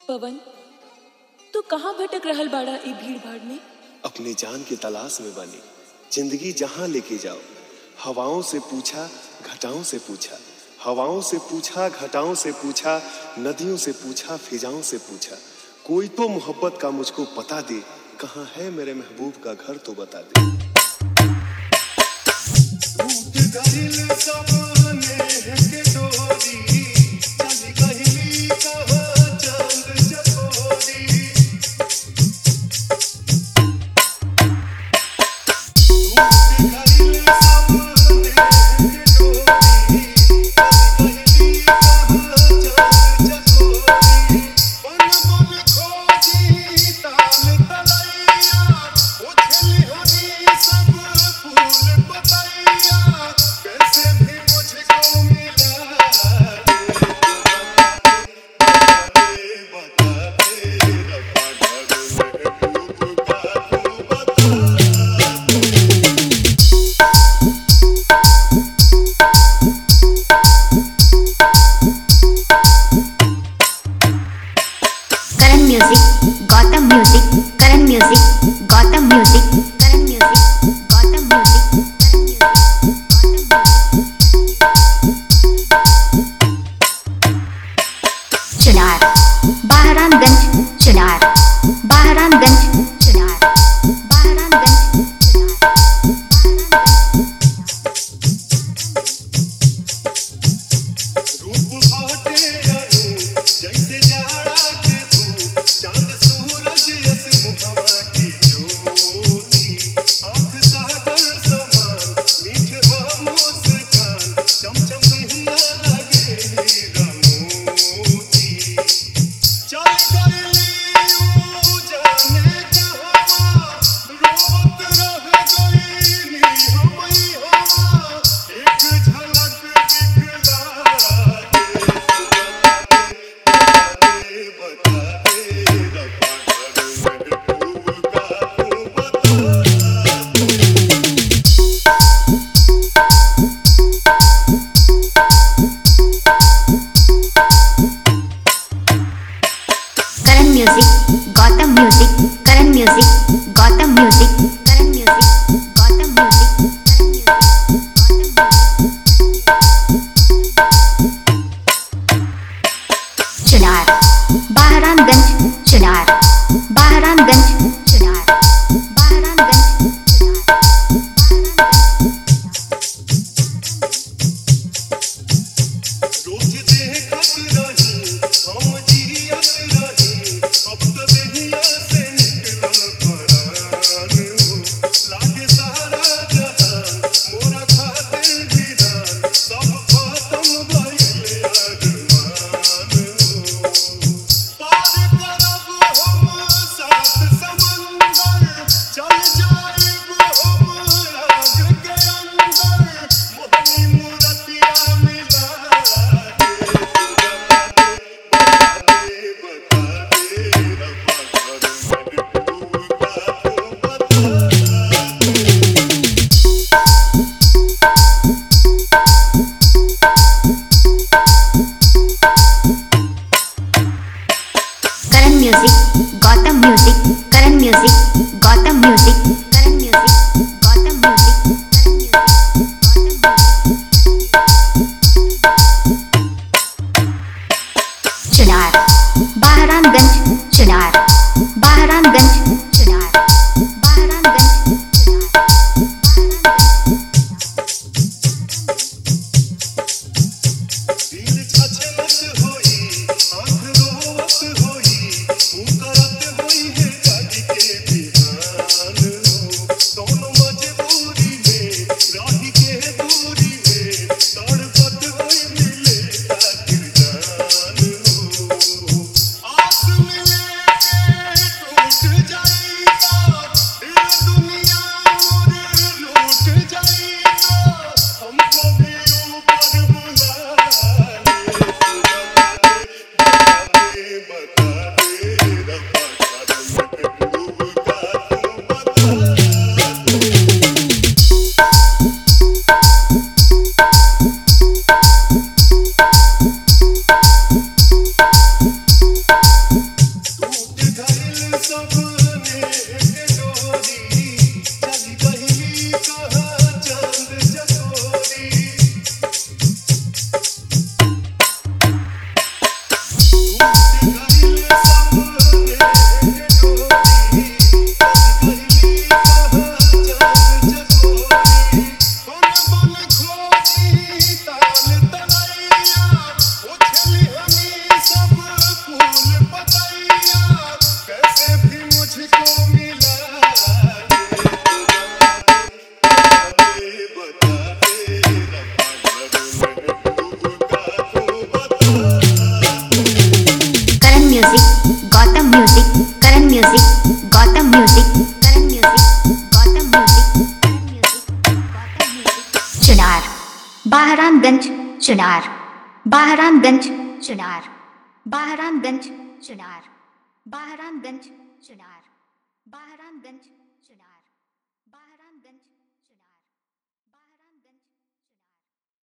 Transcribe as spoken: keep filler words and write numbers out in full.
पवन, तू कहाँ भटक रहल बाड़ा ई भीड़ भाड़ में? अपनी जान की तलाश में बानी। जिंदगी जहां लेके जाओ। हवाओं से पूछा, घटाओं से पूछा, हवाओं से पूछा, घटाओं से पूछा, नदियों से पूछा, फिजाओं से पूछा। कोई तो मोहब्बत का मुझको पता दे, कहाँ है मेरे महबूब का घर तो बता दे। Gotham Music, Karan Music, Gotham Music, Karan Music, Gotham Music, Chunar, Bahramganj, Chunar, Bahramganj, Chunar, Bahramganj, Chunar, रूप भाटे अनु जैसे जाड़ा के धूप चांद सूरज ऐसे मुहवा की ज्योति आँख सागर समान मीठे मुस्कान चमचम महिना लगे हीरा मोती चल गई यूं जाने कहाँ रोत रह गई हम ही हवा एक झलक दिखला Karan Music, Gotham Music, Karan Music, Gotham Music, Karan Music, Gotham Music, Karan Music, Chunar, Bahramganj, Chunar, Bahramganj, Chunar, Bahramganj, Chunar, रोज देखत रही हम जियत रही अब तो देहिया से निकलल परान हो लागे सारा जहान मोरा खातिर विधान सब खत्म भइले अरमान हो पार करब हम सात समंदर चल जाइब हम आग के अंदर मोहनी मूरतिया मिला Karan Music, Gotham Music, Karan Music, Gotham Music, Karan Music, Gotham Music, Karan Music, Chunar, Bahramganj, Chunar, Bahramganj, Chunar, Bahramganj, Chunar, दिल छछलत होई आँख रोवत होई तू करत होई है जग के बिहान हो दोनों मजबूरी में राही के दूरी में तड़पत होई मिले खातिर जान हो आस मिले के Gotham Music, Karan Music, Gotham Music, Karan Music, Gotham Music, Karan Music, Gotham Music. Chunar, Bahranganj, Chunar, Bahranganj, Chunar, Bahranganj, Chunar, Bahranganj, Chunar, Bahranganj, Chunar, Bahranganj.